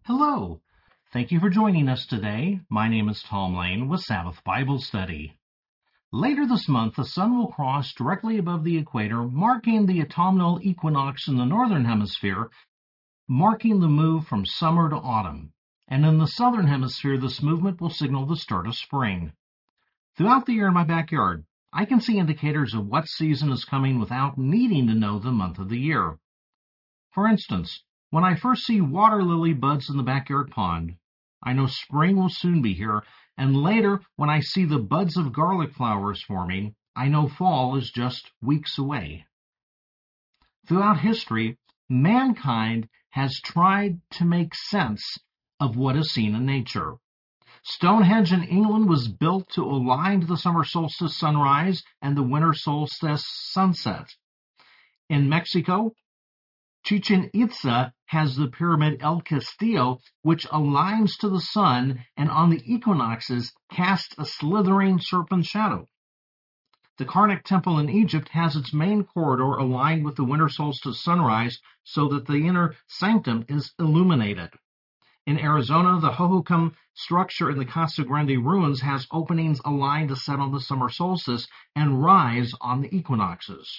Hello. Thank you for joining us today. My name is Tom Lane with Sabbath Bible Study. Later this month, the sun will cross directly above the equator, marking the autumnal equinox in the northern hemisphere, marking the move from summer to autumn. And in the southern hemisphere, this movement will signal the start of spring. Throughout the year in my backyard, I can see indicators of what season is coming without needing to know the month of the year. For instance, when I first see water lily buds in the backyard pond, I know spring will soon be here, and later, when I see the buds of garlic flowers forming, I know fall is just weeks away. Throughout history, mankind has tried to make sense of what is seen in nature. Stonehenge in England was built to align to the summer solstice sunrise and the winter solstice sunset. In Mexico, Chichen Itza has the pyramid El Castillo, which aligns to the sun and on the equinoxes casts a slithering serpent shadow. The Karnak Temple in Egypt has its main corridor aligned with the winter solstice sunrise so that the inner sanctum is illuminated. In Arizona, the Hohokam structure in the Casa Grande ruins has openings aligned to set on the summer solstice and rise on the equinoxes.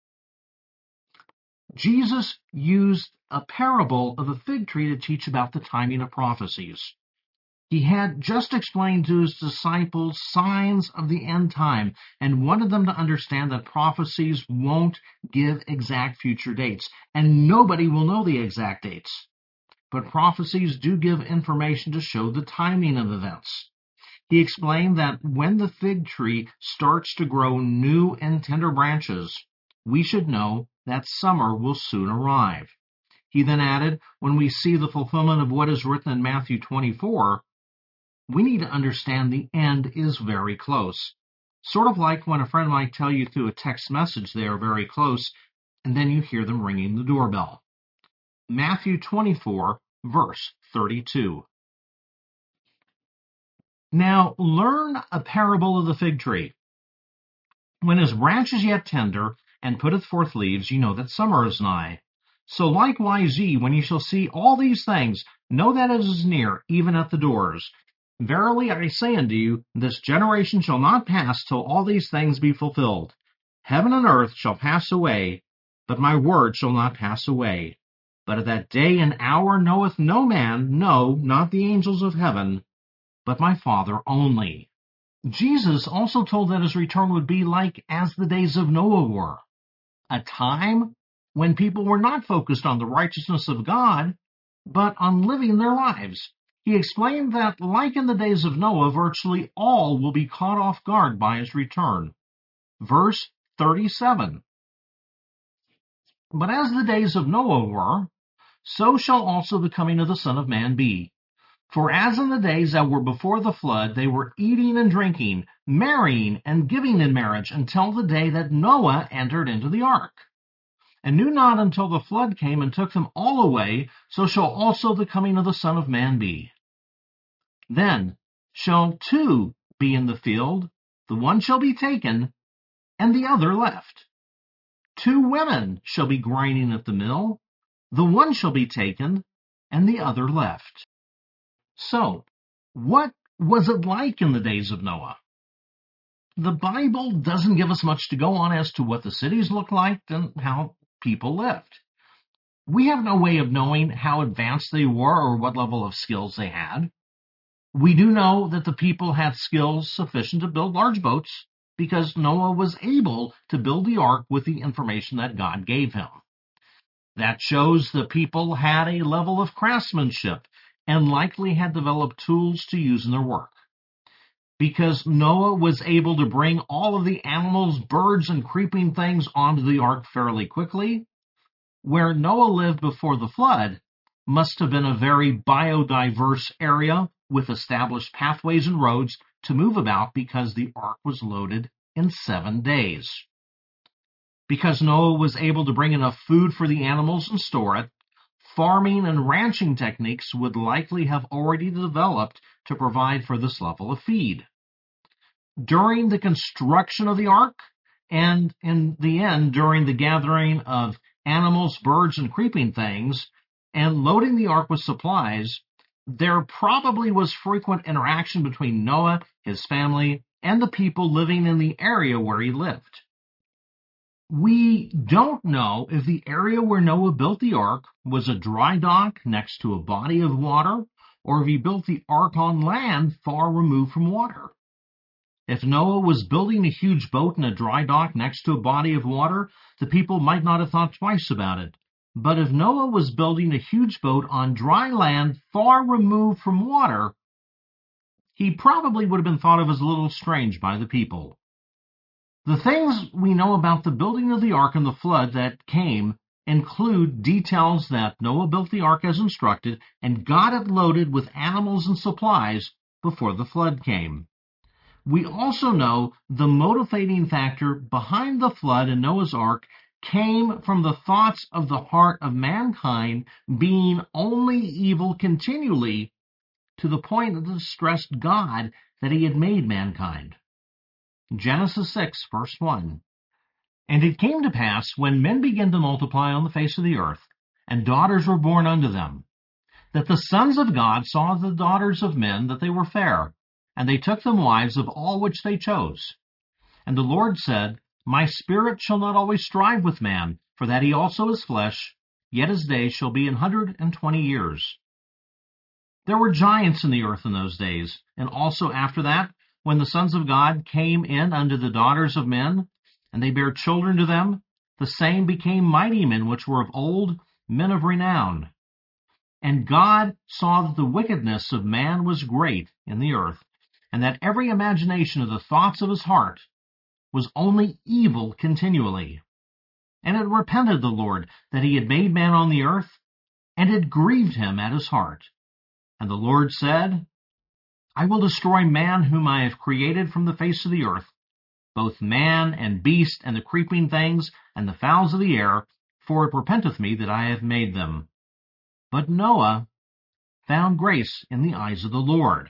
Jesus used a parable of a fig tree to teach about the timing of prophecies. He had just explained to his disciples signs of the end time and wanted them to understand that prophecies won't give exact future dates, and nobody will know the exact dates. But prophecies do give information to show the timing of events. He explained that when the fig tree starts to grow new and tender branches, we should know that summer will soon arrive. He then added, when we see the fulfillment of what is written in Matthew 24, we need to understand the end is very close. Sort of like when a friend might tell you through a text message they are very close, and then you hear them ringing the doorbell. Matthew 24, verse 32. Now learn a parable of the fig tree. When his branch is yet tender, and putteth forth leaves, you know that summer is nigh. So likewise ye, when ye shall see all these things, know that it is near, even at the doors. Verily I say unto you, this generation shall not pass till all these things be fulfilled. Heaven and earth shall pass away, but my word shall not pass away. But of that day and hour knoweth no man, no, not the angels of heaven, but my Father only. Jesus also told that his return would be like as the days of Noah were. A time when people were not focused on the righteousness of God, but on living their lives. He explained that, like in the days of Noah, virtually all will be caught off guard by his return. Verse 37. But as the days of Noah were, so shall also the coming of the Son of Man be. For as in the days that were before the flood, they were eating and drinking, marrying and giving in marriage, until the day that Noah entered into the ark, and knew not until the flood came and took them all away, so shall also the coming of the Son of Man be. Then shall two be in the field, the one shall be taken, and the other left. Two women shall be grinding at the mill, the one shall be taken, and the other left. So, what was it like in the days of Noah? The Bible doesn't give us much to go on as to what the cities looked like and how people lived. We have no way of knowing how advanced they were or what level of skills they had. We do know that the people had skills sufficient to build large boats because Noah was able to build the ark with the information that God gave him. That shows the people had a level of craftsmanship and likely had developed tools to use in their work. Because Noah was able to bring all of the animals, birds, and creeping things onto the ark fairly quickly, where Noah lived before the flood must have been a very biodiverse area with established pathways and roads to move about because the ark was loaded in 7 days. Because Noah was able to bring enough food for the animals and store it, farming and ranching techniques would likely have already developed to provide for this level of feed. During the construction of the ark, and in the end, during the gathering of animals, birds, and creeping things, and loading the ark with supplies, There probably was frequent interaction between Noah, his family, and the people living in the area where he lived. We don't know if the area where Noah built the ark was a dry dock next to a body of water, or if he built the ark on land far removed from water. If Noah was building a huge boat in a dry dock next to a body of water, the people might not have thought twice about it. But if Noah was building a huge boat on dry land far removed from water, he probably would have been thought of as a little strange by the people. The things we know about the building of the ark and the flood that came include details that Noah built the ark as instructed and got it loaded with animals and supplies before the flood came. We also know the motivating factor behind the flood in Noah's ark came from the thoughts of the heart of mankind being only evil continually, to the point that it distressed God that he had made mankind. Genesis 6, verse 1. And it came to pass, when men began to multiply on the face of the earth, and daughters were born unto them, that the sons of God saw the daughters of men that they were fair, and they took them wives of all which they chose. And the Lord said, My spirit shall not always strive with man, for that he also is flesh, yet his days shall be 120 years. There were giants in the earth in those days, and also after that, when the sons of God came in unto the daughters of men, and they bare children to them, the same became mighty men which were of old, men of renown. And God saw that the wickedness of man was great in the earth, and that every imagination of the thoughts of his heart was only evil continually. And it repented the Lord that he had made man on the earth, and it grieved him at his heart. And the Lord said, I will destroy man whom I have created from the face of the earth, both man and beast and the creeping things and the fowls of the air, for it repenteth me that I have made them. But Noah found grace in the eyes of the Lord.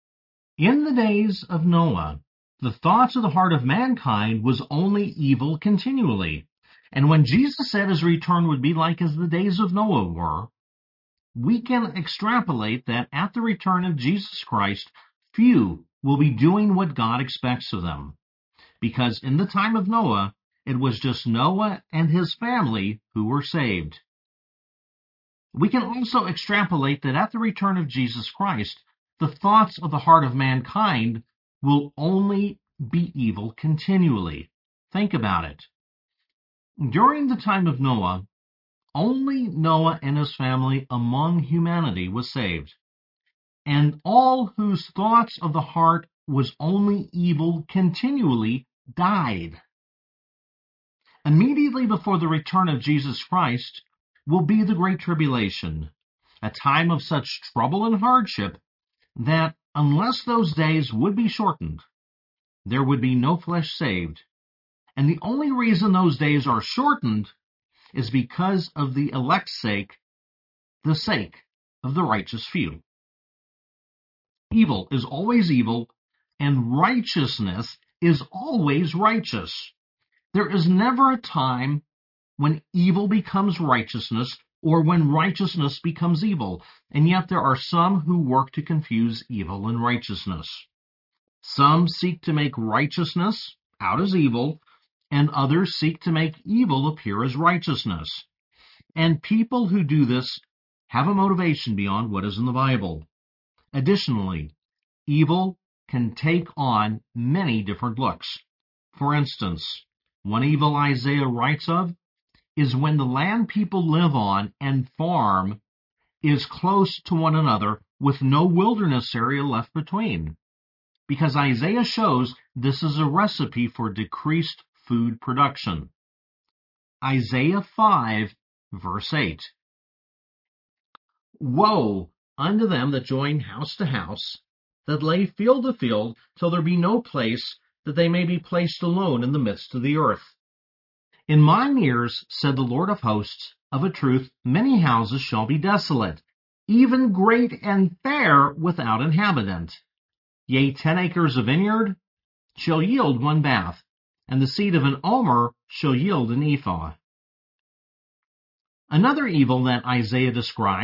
In the days of Noah, the thoughts of the heart of mankind was only evil continually. And when Jesus said his return would be like as the days of Noah were, we can extrapolate that at the return of Jesus Christ, few will be doing what God expects of them. Because in the time of Noah, it was just Noah and his family who were saved. We can also extrapolate that at the return of Jesus Christ, the thoughts of the heart of mankind will only be evil continually. Think about it. During the time of Noah, only Noah and his family among humanity was saved. And all whose thoughts of the heart was only evil continually died. Immediately before the return of Jesus Christ will be the Great Tribulation, a time of such trouble and hardship that unless those days would be shortened, there would be no flesh saved. And the only reason those days are shortened is because of the elect's sake, the sake of the righteous few. Evil is always evil, and righteousness is always righteous. There is never a time when evil becomes righteousness or when righteousness becomes evil, and yet there are some who work to confuse evil and righteousness. Some seek to make righteousness out as evil, and others seek to make evil appear as righteousness. And people who do this have a motivation beyond what is in the Bible. Additionally, evil can take on many different looks. For instance, one evil Isaiah writes of is when the land people live on and farm is close to one another with no wilderness area left between. Because Isaiah shows this is a recipe for decreased food production. Isaiah 5, verse 8. Woe unto them that join house to house, that lay field to field, till there be no place, that they may be placed alone in the midst of the earth. In mine ears, said the Lord of hosts, of a truth many houses shall be desolate, even great and fair without inhabitant. Yea, 10 acres of vineyard shall yield 1 bath, and the seed of an omer shall yield an ephah. Another evil that Isaiah describes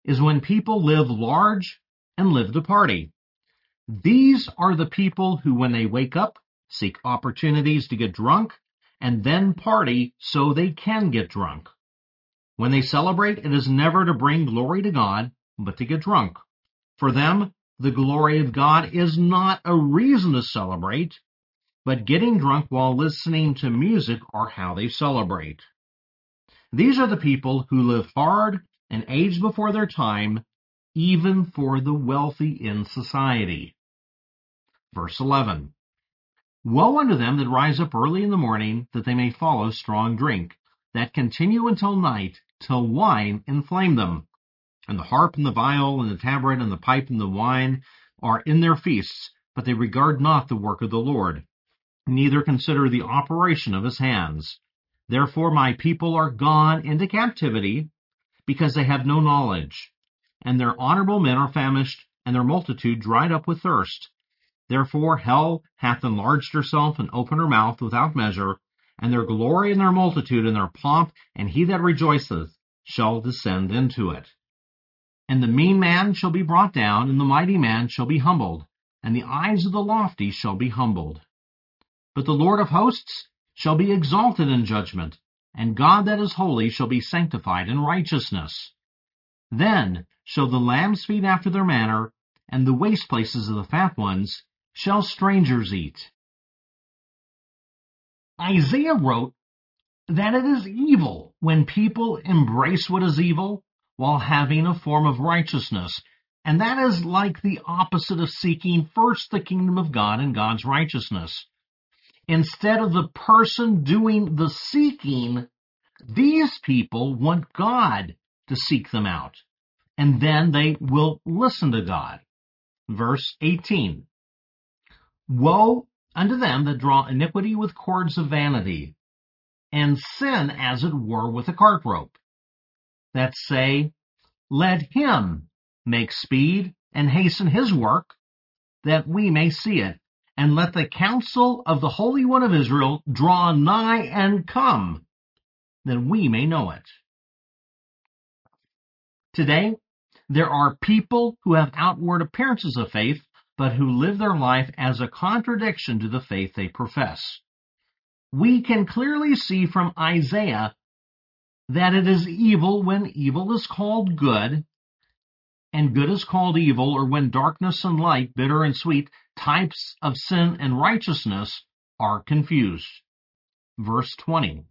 is when people live large and live to party. These are the people who, when they wake up, seek opportunities to get drunk and then party so they can get drunk. When they celebrate, it is never to bring glory to God, but to get drunk. For them, the glory of God is not a reason to celebrate, but getting drunk while listening to music are how they celebrate. These are the people who live hard and age before their time, even for the wealthy in society. Verse 11. Woe unto them that rise up early in the morning, that they may follow strong drink, that continue until night, till wine inflame them. And the harp and the viol and the tabret and the pipe and the wine are in their feasts, but they regard not the work of the Lord, neither consider the operation of his hands. Therefore my people are gone into captivity, because they have no knowledge. And their honorable men are famished, and their multitude dried up with thirst. Therefore hell hath enlarged herself and opened her mouth without measure, and their glory and their multitude and their pomp, and he that rejoiceth shall descend into it. And the mean man shall be brought down, and the mighty man shall be humbled, and the eyes of the lofty shall be humbled. But the Lord of hosts shall be exalted in judgment, and God that is holy shall be sanctified in righteousness. Then shall the lambs feed after their manner, and the waste places of the fat ones shall strangers eat. Isaiah wrote that it is evil when people embrace what is evil while having a form of righteousness. And that is like the opposite of seeking first the kingdom of God and God's righteousness. Instead of the person doing the seeking, these people want God to seek them out. And then they will listen to God. Verse 18. Woe unto them that draw iniquity with cords of vanity, and sin as it were with a cart rope, that say, Let him make speed and hasten his work, that we may see it. And let the counsel of the Holy One of Israel draw nigh and come, that we may know it. Today, there are people who have outward appearances of faith, but who live their life as a contradiction to the faith they profess. We can clearly see from Isaiah that it is evil when evil is called good, and good is called evil, or when darkness and light, bitter and sweet, types of sin and righteousness, are confused. Verse 20.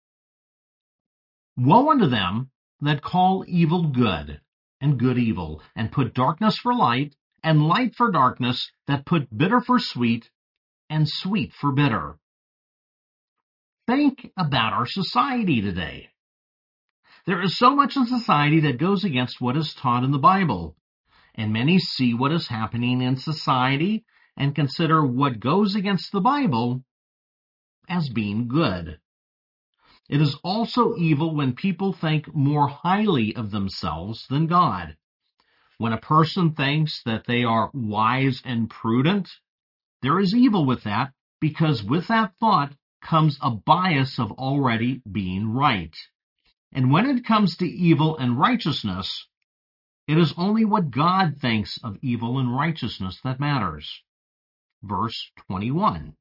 Woe unto them that call evil good, and good evil, and put darkness for light, and light for darkness, that put bitter for sweet, and sweet for bitter. Think about our society today. There is so much in society that goes against what is taught in the Bible, and many see what is happening in society and consider what goes against the Bible as being good. It is also evil when people think more highly of themselves than God. When a person thinks that they are wise and prudent, there is evil with that, because with that thought comes a bias of already being right. And when it comes to evil and righteousness, it is only what God thinks of evil and righteousness that matters. Verse 21.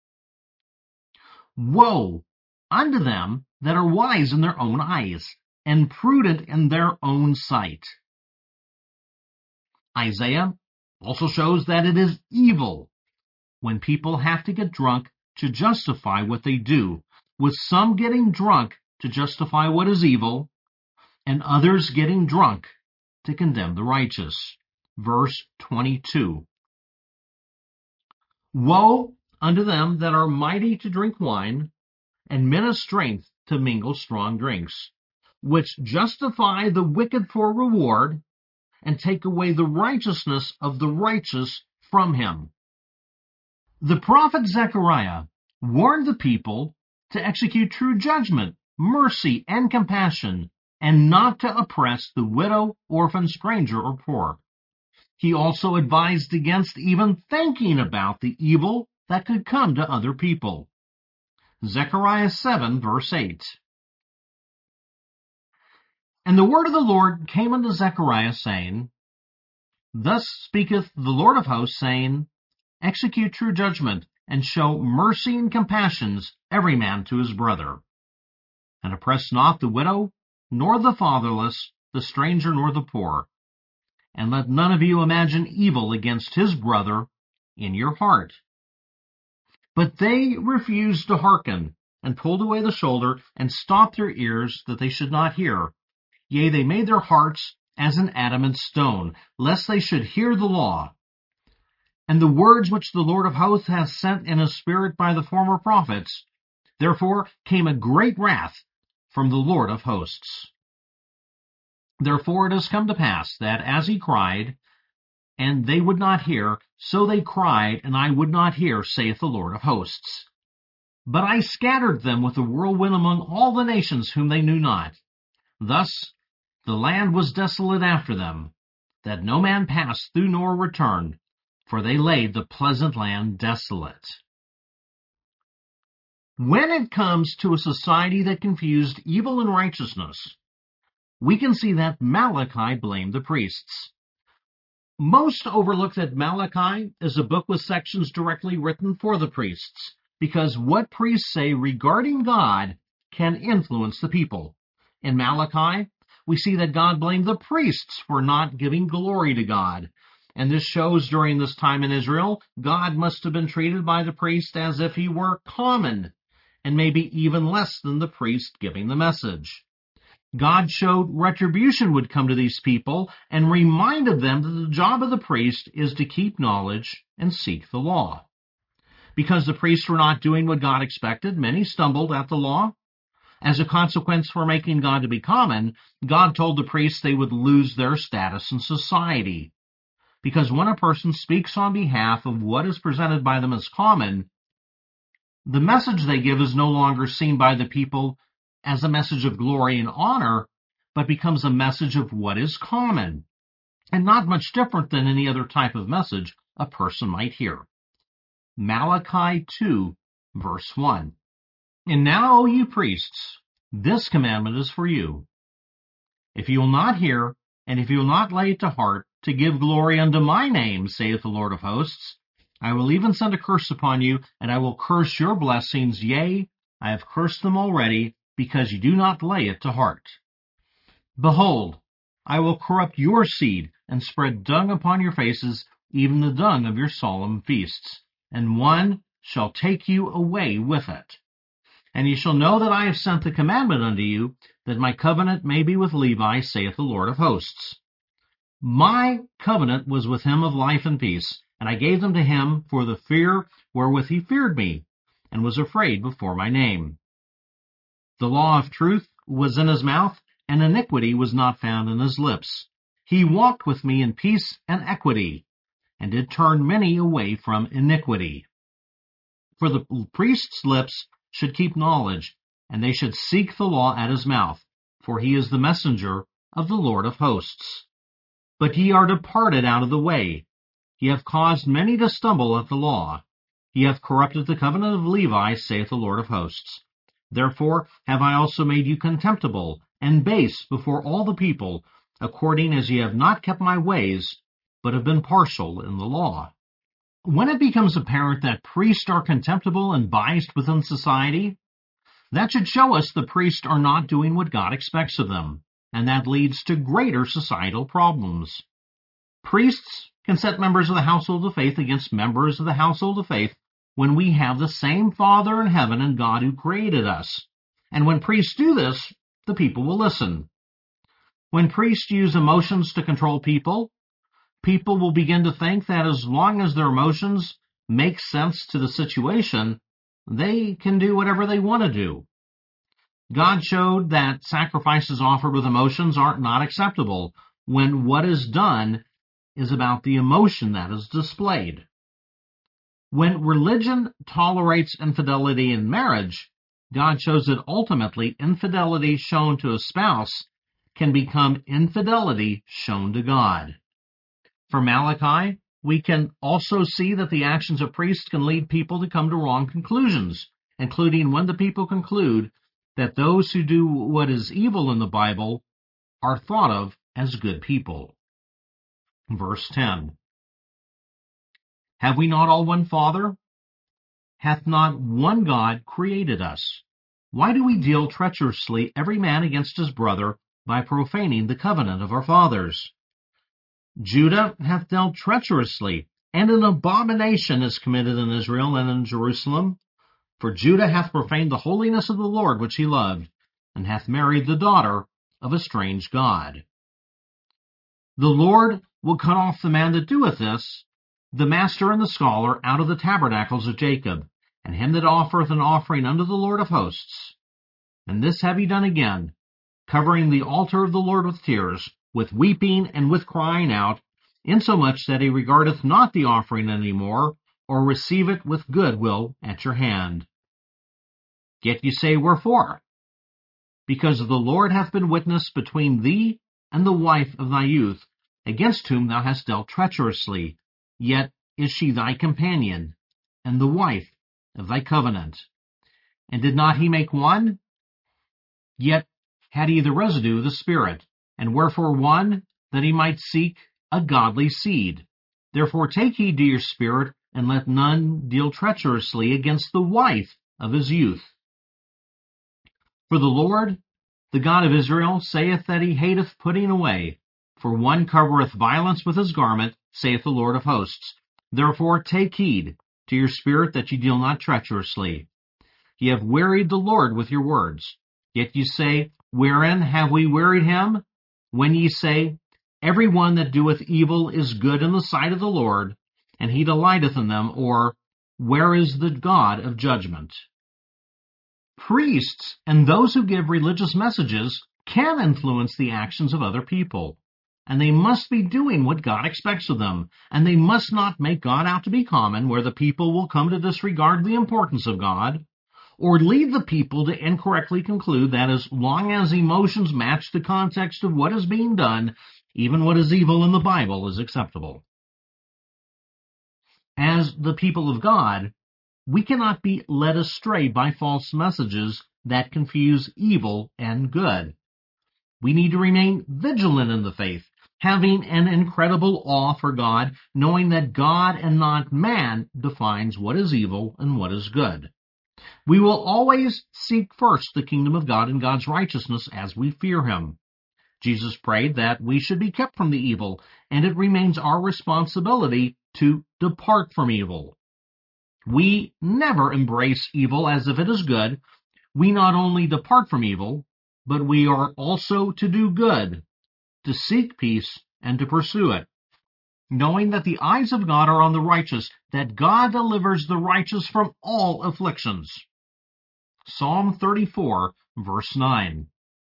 Woe unto them that are wise in their own eyes, and prudent in their own sight. Isaiah also shows that it is evil when people have to get drunk to justify what they do, with some getting drunk to justify what is evil, and others getting drunk to condemn the righteous. Verse 22. Woe unto them that are mighty to drink wine, and men of strength to mingle strong drinks, which justify the wicked for reward, and take away the righteousness of the righteous from him. The prophet Zechariah warned the people to execute true judgment, mercy, and compassion, and not to oppress the widow, orphan, stranger, or poor. He also advised against even thinking about the evil that could come to other people. Zechariah 7, verse 8. And the word of the Lord came unto Zechariah, saying, Thus speaketh the Lord of hosts, saying, Execute true judgment, and show mercy and compassions every man to his brother. And oppress not the widow, nor the fatherless, the stranger, nor the poor. And let none of you imagine evil against his brother in your heart. But they refused to hearken, and pulled away the shoulder, and stopped their ears, that they should not hear. Yea, they made their hearts as an adamant stone, lest they should hear the law. And the words which the Lord of hosts hath sent in his spirit by the former prophets, therefore came a great wrath from the Lord of hosts. Therefore it has come to pass, that as he cried, and they would not hear, so they cried, and I would not hear, saith the Lord of hosts. But I scattered them with a whirlwind among all the nations whom they knew not. Thus the land was desolate after them, that no man passed through nor returned, for they laid the pleasant land desolate. When it comes to a society that confused evil and righteousness, we can see that Malachi blamed the priests. Most overlook that Malachi is a book with sections directly written for the priests, because what priests say regarding God can influence the people. In Malachi, we see that God blamed the priests for not giving glory to God. And this shows during this time in Israel, God must have been treated by the priest as if he were common, and maybe even less than the priest giving the message. God showed retribution would come to these people and reminded them that the job of the priest is to keep knowledge and seek the law. Because the priests were not doing what God expected, many stumbled at the law. As a consequence for making God to be common, God told the priests they would lose their status in society. Because when a person speaks on behalf of what is presented by them as common, the message they give is no longer seen by the people as a message of glory and honor, but becomes a message of what is common, and not much different than any other type of message a person might hear. Malachi 2, verse 1. And now, O ye priests, this commandment is for you. If you will not hear, and if you will not lay it to heart, to give glory unto my name, saith the Lord of hosts, I will even send a curse upon you, and I will curse your blessings. Yea, I have cursed them already, because you do not lay it to heart. Behold, I will corrupt your seed, and spread dung upon your faces, even the dung of your solemn feasts, and one shall take you away with it. And ye shall know that I have sent the commandment unto you, that my covenant may be with Levi, saith the Lord of hosts. My covenant was with him of life and peace, and I gave them to him for the fear wherewith he feared me, and was afraid before my name. The law of truth was in his mouth, and iniquity was not found in his lips. He walked with me in peace and equity, and did turn many away from iniquity. For the priest's lips should keep knowledge, and they should seek the law at his mouth, for he is the messenger of the Lord of hosts. But ye are departed out of the way. Ye have caused many to stumble at the law. Ye have corrupted the covenant of Levi, saith the Lord of hosts. Therefore have I also made you contemptible and base before all the people, according as ye have not kept my ways, but have been partial in the law. When it becomes apparent that priests are contemptible and biased within society, that should show us the priests are not doing what God expects of them, and that leads to greater societal problems. Priests can set members of the household of faith against members of the household of faith when we have the same Father in heaven and God who created us. And when priests do this, the people will listen. When priests use emotions to control people, people will begin to think that as long as their emotions make sense to the situation, they can do whatever they want to do. God showed that sacrifices offered with emotions are not acceptable when what is done is about the emotion that is displayed. When religion tolerates infidelity in marriage, God shows that ultimately infidelity shown to a spouse can become infidelity shown to God. From Malachi, we can also see that the actions of priests can lead people to come to wrong conclusions, including when the people conclude that those who do what is evil in the Bible are thought of as good people. Verse 10. Have we not all one Father? Hath not one God created us? Why do we deal treacherously every man against his brother by profaning the covenant of our fathers? Judah hath dealt treacherously, and an abomination is committed in Israel and in Jerusalem. For Judah hath profaned the holiness of the Lord which he loved, and hath married the daughter of a strange god. The Lord will cut off the man that doeth this, the master and the scholar, out of the tabernacles of Jacob, and him that offereth an offering unto the Lord of hosts. And this have ye done again, covering the altar of the Lord with tears, with weeping and with crying out, insomuch that he regardeth not the offering any more, or receive it with good will at your hand. Yet ye say, Wherefore? Because the Lord hath been witness between thee and the wife of thy youth, against whom thou hast dealt treacherously, yet is she thy companion, and the wife of thy covenant. And did not he make one? Yet had he the residue of the Spirit, and wherefore one? That he might seek a godly seed. Therefore take heed to your spirit, and let none deal treacherously against the wife of his youth. For the Lord, the God of Israel, saith that he hateth putting away. For one covereth violence with his garment, saith the Lord of hosts. Therefore take heed to your spirit that ye deal not treacherously. Ye have wearied the Lord with your words. Yet ye say, Wherein have we wearied him? When ye say, Every one that doeth evil is good in the sight of the Lord, and he delighteth in them, or, Where is the God of judgment? Priests and those who give religious messages can influence the actions of other people, and they must be doing what God expects of them, and they must not make God out to be common, where the people will come to disregard the importance of God, or lead the people to incorrectly conclude that as long as emotions match the context of what is being done, even what is evil in the Bible is acceptable. As the people of God, we cannot be led astray by false messages that confuse evil and good. We need to remain vigilant in the faith, having an incredible awe for God, knowing that God and not man defines what is evil and what is good. We will always seek first the kingdom of God and God's righteousness as we fear him. Jesus prayed that we should be kept from the evil, and it remains our responsibility to depart from evil. We never embrace evil as if it is good. We not only depart from evil, but we are also to do good, to seek peace, and to pursue it, knowing that the eyes of God are on the righteous, that God delivers the righteous from all afflictions. Psalm 34, verse 9.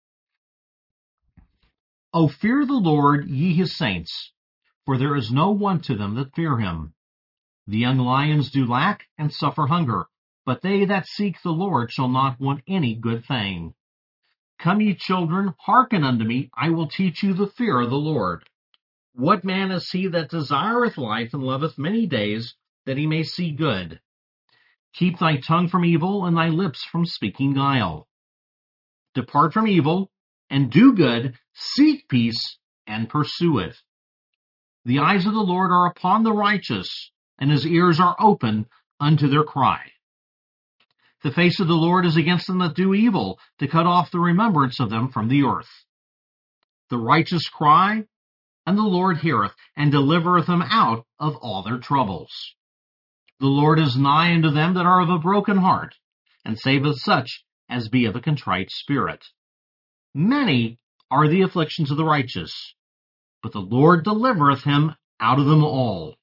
O fear the Lord, ye his saints, for there is no want to them that fear him. The young lions do lack and suffer hunger, but they that seek the Lord shall not want any good thing. Come, ye children, hearken unto me, I will teach you the fear of the Lord. What man is he that desireth life and loveth many days, that he may see good? Keep thy tongue from evil, and thy lips from speaking guile. Depart from evil, and do good, seek peace, and pursue it. The eyes of the Lord are upon the righteous, and his ears are open unto their cry. The face of the Lord is against them that do evil, to cut off the remembrance of them from the earth. The righteous cry, and the Lord heareth, and delivereth them out of all their troubles. The Lord is nigh unto them that are of a broken heart, and saveth such as be of a contrite spirit. Many are the afflictions of the righteous, but the Lord delivereth him out of them all.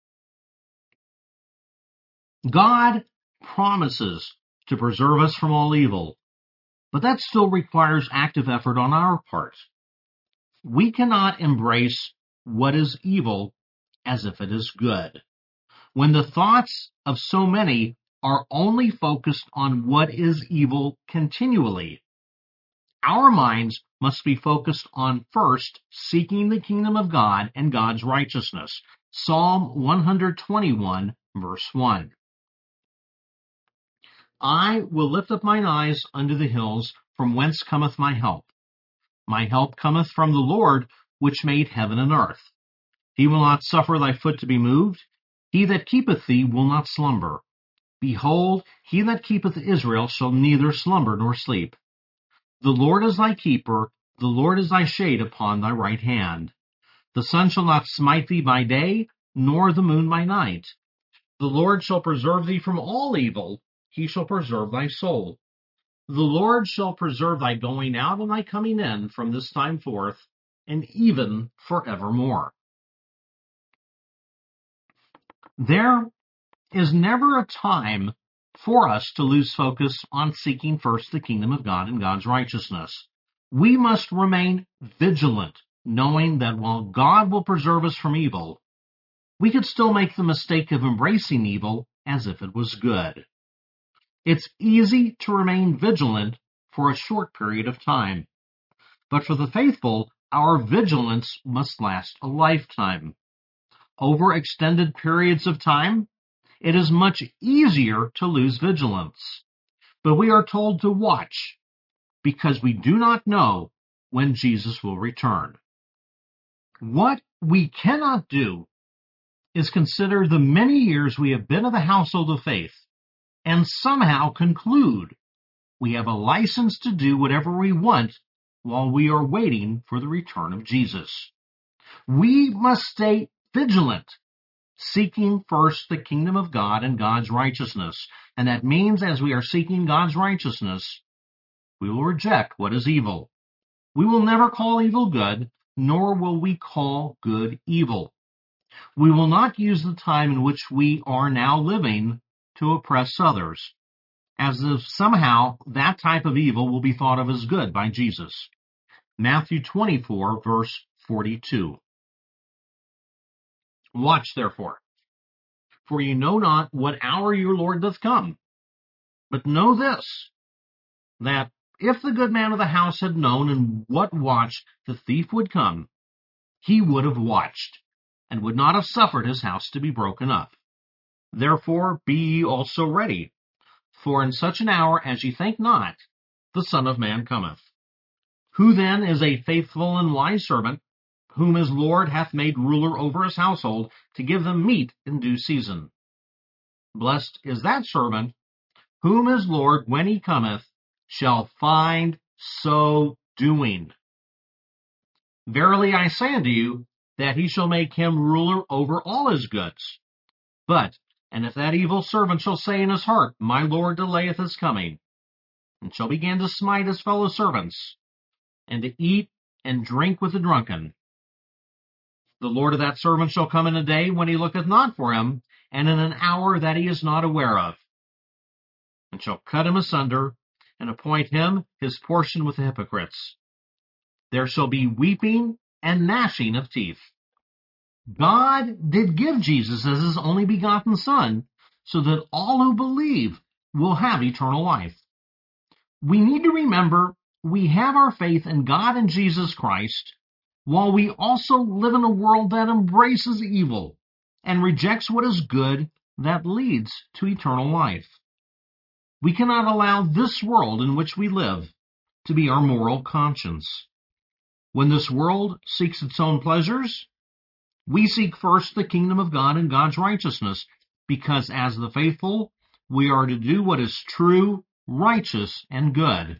God promises to preserve us from all evil, but that still requires active effort on our part. We cannot embrace what is evil as if it is good, when the thoughts of so many are only focused on what is evil continually. Our minds must be focused on first seeking the kingdom of God and God's righteousness. Psalm 121, verse 1. I will lift up mine eyes unto the hills, from whence cometh my help. My help cometh from the Lord, which made heaven and earth. He will not suffer thy foot to be moved. He that keepeth thee will not slumber. Behold, he that keepeth Israel shall neither slumber nor sleep. The Lord is thy keeper, the Lord is thy shade upon thy right hand. The sun shall not smite thee by day, nor the moon by night. The Lord shall preserve thee from all evil, he shall preserve thy soul. The Lord shall preserve thy going out and thy coming in from this time forth, and even forevermore. There is never a time for us to lose focus on seeking first the kingdom of God and God's righteousness. We must remain vigilant, knowing that while God will preserve us from evil, we could still make the mistake of embracing evil as if it was good. It's easy to remain vigilant for a short period of time, but for the faithful, our vigilance must last a lifetime. Over extended periods of time, it is much easier to lose vigilance. But we are told to watch because we do not know when Jesus will return. What we cannot do is consider the many years we have been of the household of faith and somehow conclude we have a license to do whatever we want while we are waiting for the return of Jesus. We must stay vigilant, seeking first the kingdom of God and God's righteousness. And that means as we are seeking God's righteousness, we will reject what is evil. We will never call evil good, nor will we call good evil. We will not use the time in which we are now living to oppress others, as if somehow that type of evil will be thought of as good by Jesus. Matthew 24, verse 42. Watch, therefore, for you know not what hour your Lord doth come. But know this, that if the good man of the house had known in what watch the thief would come, he would have watched, and would not have suffered his house to be broken up. Therefore be ye also ready, for in such an hour as ye think not, the Son of Man cometh. Who then is a faithful and wise servant, whom his Lord hath made ruler over his household, to give them meat in due season? Blessed is that servant, whom his Lord, when he cometh, shall find so doing. Verily I say unto you, that he shall make him ruler over all his goods. And if that evil servant shall say in his heart, My Lord delayeth his coming, and shall begin to smite his fellow servants, and to eat and drink with the drunken, the Lord of that servant shall come in a day when he looketh not for him, and in an hour that he is not aware of, and shall cut him asunder, and appoint him his portion with the hypocrites. There shall be weeping and gnashing of teeth. God did give Jesus as his only begotten Son, so that all who believe will have eternal life. We need to remember we have our faith in God and Jesus Christ, while we also live in a world that embraces evil and rejects what is good that leads to eternal life. We cannot allow this world in which we live to be our moral conscience. When this world seeks its own pleasures, we seek first the kingdom of God and God's righteousness, because as the faithful, we are to do what is true, righteous, and good.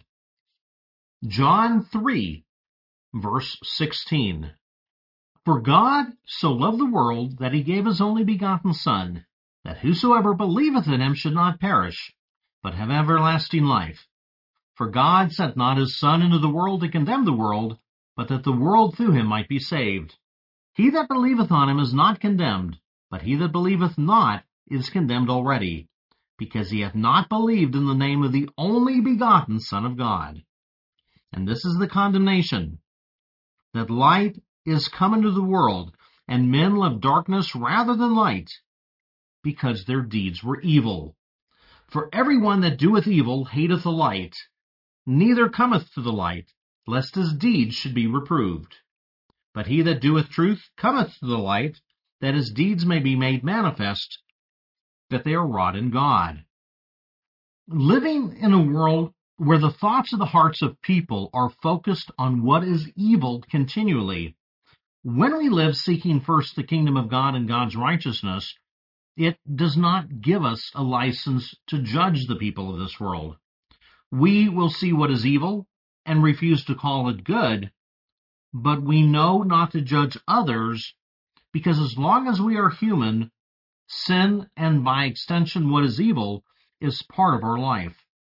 John 3, verse 16. For God so loved the world that he gave his only begotten Son, that whosoever believeth in him should not perish, but have everlasting life. For God sent not his Son into the world to condemn the world, but that the world through him might be saved. He that believeth on him is not condemned, but he that believeth not is condemned already, because he hath not believed in the name of the only begotten Son of God. And this is the condemnation, that light is come into the world, and men love darkness rather than light, because their deeds were evil. For every one that doeth evil hateth the light, neither cometh to the light, lest his deeds should be reproved. But he that doeth truth cometh to the light, that his deeds may be made manifest, that they are wrought in God. Living in a world where the thoughts of the hearts of people are focused on what is evil continually. When we live seeking first the kingdom of God and God's righteousness, it does not give us a license to judge the people of this world. We will see what is evil and refuse to call it good, but we know not to judge others, because as long as we are human, sin, and by extension what is evil, is part of our life.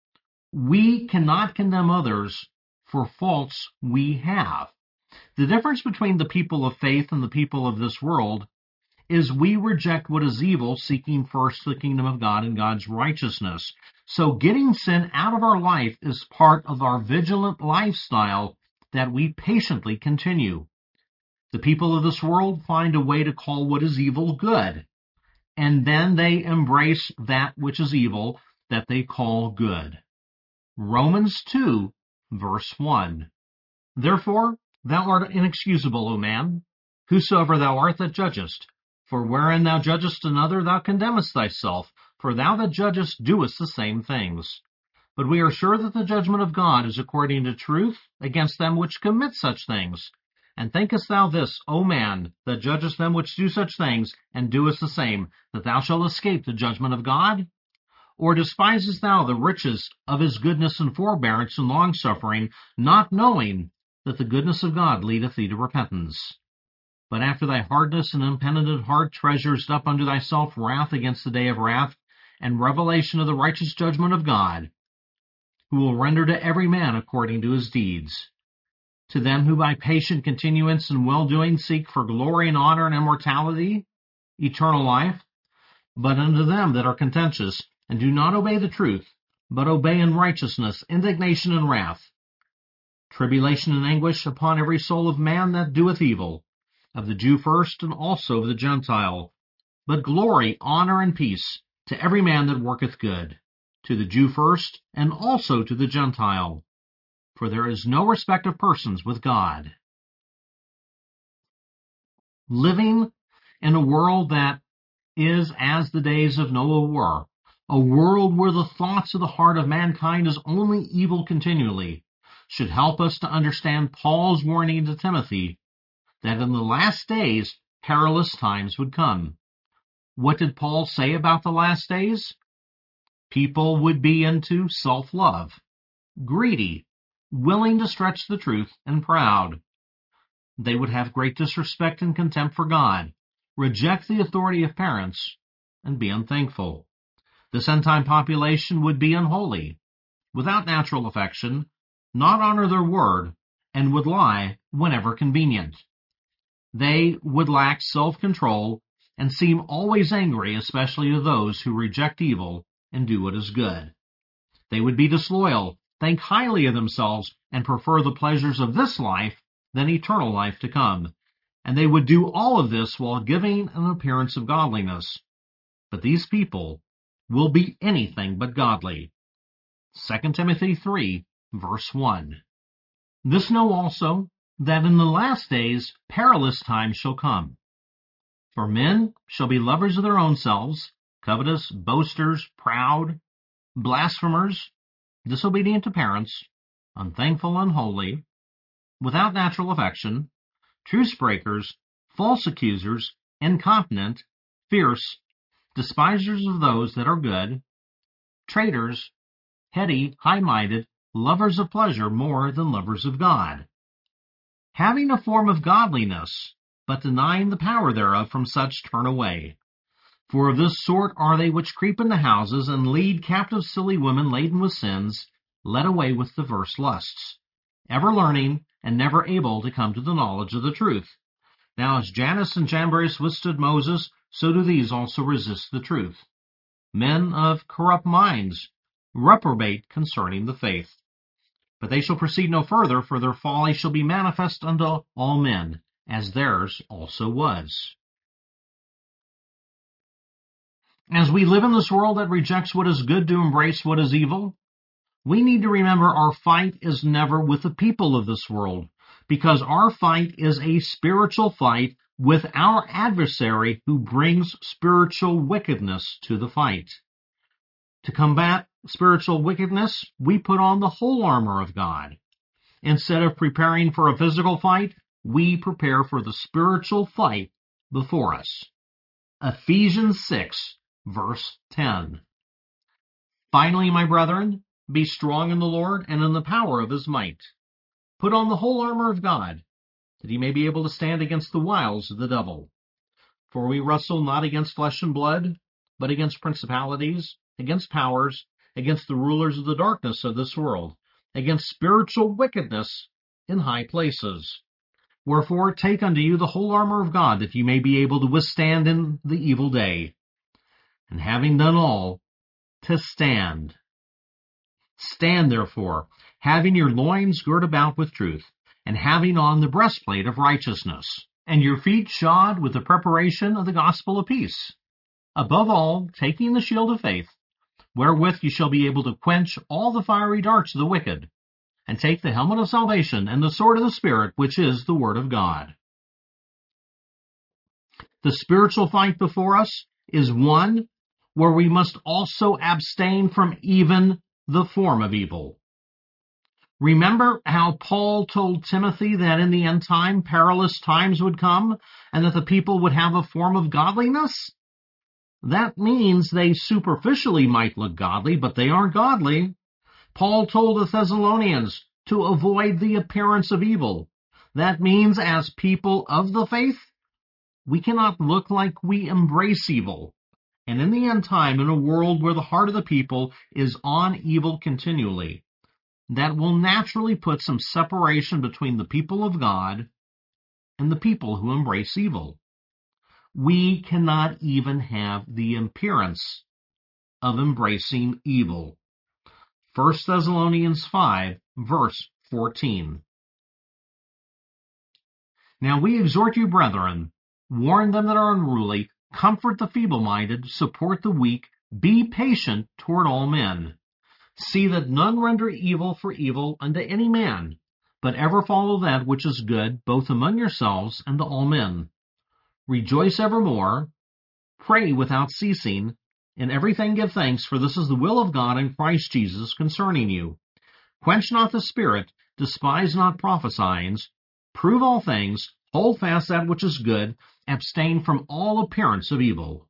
We cannot condemn others for faults we have. The difference between the people of faith and the people of this world is we reject what is evil, seeking first the kingdom of God and God's righteousness. So getting sin out of our life is part of our vigilant lifestyle that we patiently continue. The people of this world find a way to call what is evil good, and then they embrace that which is evil that they call good. Romans 2, verse 1. Therefore, thou art inexcusable, O man, whosoever thou art that judgest. For wherein thou judgest another, thou condemnest thyself, for thou that judgest doest the same things. But we are sure that the judgment of God is according to truth against them which commit such things. And thinkest thou this, O man, that judgest them which do such things, and doest the same, that thou shalt escape the judgment of God? Or despisest thou the riches of his goodness and forbearance and longsuffering, not knowing that the goodness of God leadeth thee to repentance? But after thy hardness and impenitent heart treasurest up unto thyself wrath against the day of wrath, and revelation of the righteous judgment of God, who will render to every man according to his deeds. To them who by patient continuance in well-doing seek for glory and honor and immortality, eternal life, but unto them that are contentious, and do not obey the truth, but obey in righteousness, indignation and wrath, tribulation and anguish upon every soul of man that doeth evil, of the Jew first, and also of the Gentile. But glory, honor, and peace to every man that worketh good, to the Jew first, and also to the Gentile. For there is no respect of persons with God. Living in a world that is as the days of Noah were, a world where the thoughts of the heart of mankind is only evil continually, should help us to understand Paul's warning to Timothy that in the last days perilous times would come. What did Paul say about the last days? People would be into self-love, greedy, willing to stretch the truth, and proud. They would have great disrespect and contempt for God, reject the authority of parents, and be unthankful. This end-time population would be unholy, without natural affection, not honor their word, and would lie whenever convenient. They would lack self-control and seem always angry, especially to those who reject evil and do what is good. They would be disloyal, think highly of themselves, and prefer the pleasures of this life than eternal life to come. And they would do all of this while giving an appearance of godliness. But these people will be anything but godly. 2 Timothy 3, verse 1. This know also, that in the last days perilous times shall come. For men shall be lovers of their own selves, covetous, boasters, proud, blasphemers, disobedient to parents, unthankful, unholy, without natural affection, truce breakers, false accusers, incontinent, fierce, despisers of those that are good, traitors, heady, high-minded, lovers of pleasure more than lovers of God, having a form of godliness, but denying the power thereof. From such turn away. For of this sort are they which creep into houses, and lead captive silly women laden with sins, led away with diverse lusts, ever learning, and never able to come to the knowledge of the truth. Now as Jannes and Jambres withstood Moses, so do these also resist the truth. Men of corrupt minds, reprobate concerning the faith. But they shall proceed no further, for their folly shall be manifest unto all men, as theirs also was. As we live in this world that rejects what is good to embrace what is evil, we need to remember our fight is never with the people of this world, because our fight is a spiritual fight with our adversary who brings spiritual wickedness to the fight. To combat spiritual wickedness, we put on the whole armor of God. Instead of preparing for a physical fight, we prepare for the spiritual fight before us. Ephesians 6, verse 10. Finally, my brethren, be strong in the Lord and in the power of his might. Put on the whole armor of God, that ye may be able to stand against the wiles of the devil. For we wrestle not against flesh and blood, but against principalities, against powers, against the rulers of the darkness of this world, against spiritual wickedness in high places. Wherefore take unto you the whole armor of God, that ye may be able to withstand in the evil day. And having done all, to stand. Stand therefore, having your loins girt about with truth, and having on the breastplate of righteousness, and your feet shod with the preparation of the gospel of peace. Above all, taking the shield of faith, wherewith you shall be able to quench all the fiery darts of the wicked, and take the helmet of salvation and the sword of the Spirit, which is the word of God. The spiritual fight before us is one where we must also abstain from even the form of evil. Remember how Paul told Timothy that in the end time perilous times would come and that the people would have a form of godliness? That means they superficially might look godly, but they aren't godly. Paul told the Thessalonians to avoid the appearance of evil. That means as people of the faith, we cannot look like we embrace evil. And in the end time, in a world where the heart of the people is on evil continually, that will naturally put some separation between the people of God and the people who embrace evil. We cannot even have the appearance of embracing evil. 1 Thessalonians 5, verse 14. Now we exhort you, brethren, warn them that are unruly, comfort the feeble-minded, support the weak, be patient toward all men. See that none render evil for evil unto any man, but ever follow that which is good, both among yourselves and to all men. Rejoice evermore, pray without ceasing, in everything give thanks, for this is the will of God in Christ Jesus concerning you. Quench not the spirit, despise not prophesying, prove all things, hold fast that which is good, abstain from all appearance of evil.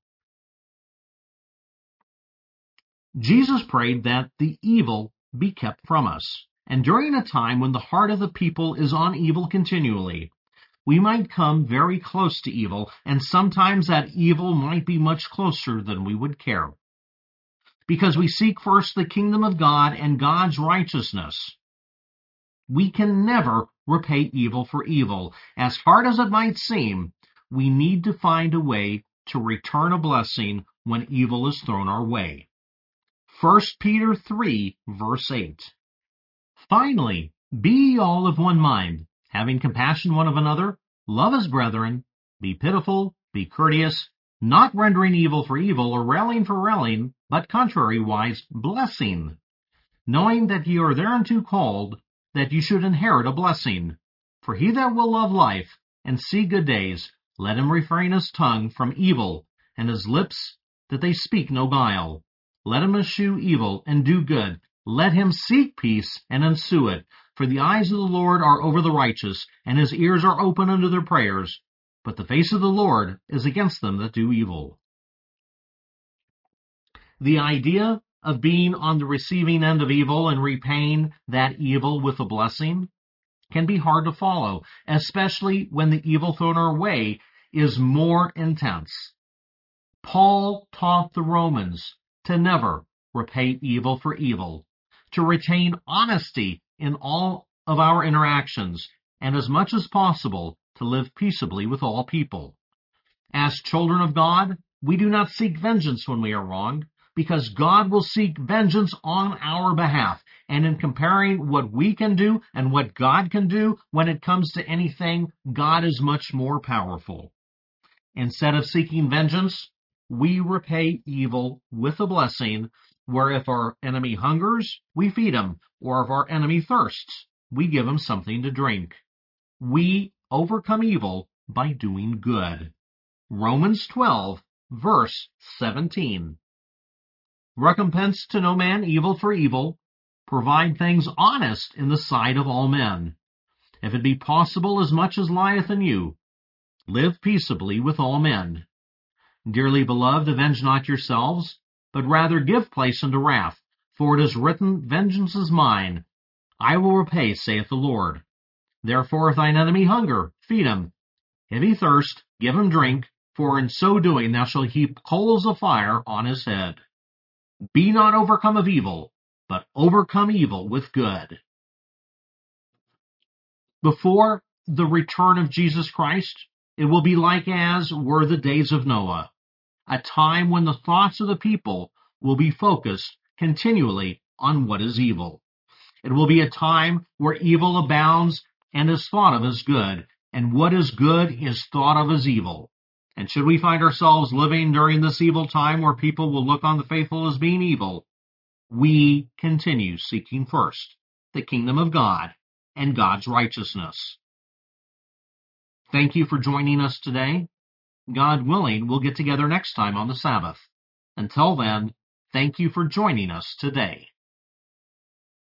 Jesus prayed that the evil be kept from us. And during a time when the heart of the people is on evil continually, we might come very close to evil, and sometimes that evil might be much closer than we would care. Because we seek first the kingdom of God and God's righteousness. We can never repay evil for evil. As hard as it might seem, we need to find a way to return a blessing when evil is thrown our way. 1 Peter 3, verse 8. Finally, be ye all of one mind, having compassion one of another, love as brethren, be pitiful, be courteous, not rendering evil for evil or railing for railing, but contrariwise blessing, knowing that ye are thereunto called, that ye should inherit a blessing. For he that will love life and see good days, let him refrain his tongue from evil, and his lips that they speak no guile. Let him eschew evil and do good. Let him seek peace and ensue it. For the eyes of the Lord are over the righteous, and his ears are open unto their prayers. But the face of the Lord is against them that do evil. The idea of being on the receiving end of evil and repaying that evil with a blessing can be hard to follow, especially when the evil thrown our way is more intense. Paul taught the Romans to never repay evil for evil, to retain honesty in all of our interactions, and as much as possible to live peaceably with all people. As children of God, we do not seek vengeance when we are wronged, because God will seek vengeance on our behalf. And in comparing what we can do and what God can do when it comes to anything, God is much more powerful. Instead of seeking vengeance, we repay evil with a blessing, where if our enemy hungers, we feed him, or if our enemy thirsts, we give him something to drink. We overcome evil by doing good. Romans 12, verse 17. Recompense to no man evil for evil. Provide things honest in the sight of all men. If it be possible, as much as lieth in you, live peaceably with all men. Dearly beloved, avenge not yourselves, but rather give place unto wrath. For it is written, Vengeance is mine, I will repay, saith the Lord. Therefore, if thine enemy hunger, feed him. If he thirst, give him drink, for in so doing thou shalt heap coals of fire on his head. Be not overcome of evil, but overcome evil with good. Before the return of Jesus Christ, it will be like as were the days of Noah, a time when the thoughts of the people will be focused continually on what is evil. It will be a time where evil abounds and is thought of as good, and what is good is thought of as evil. And should we find ourselves living during this evil time where people will look on the faithful as being evil, we continue seeking first the kingdom of God and God's righteousness. Thank you for joining us today. God willing, we'll get together next time on the Sabbath. Until then, thank you for joining us today.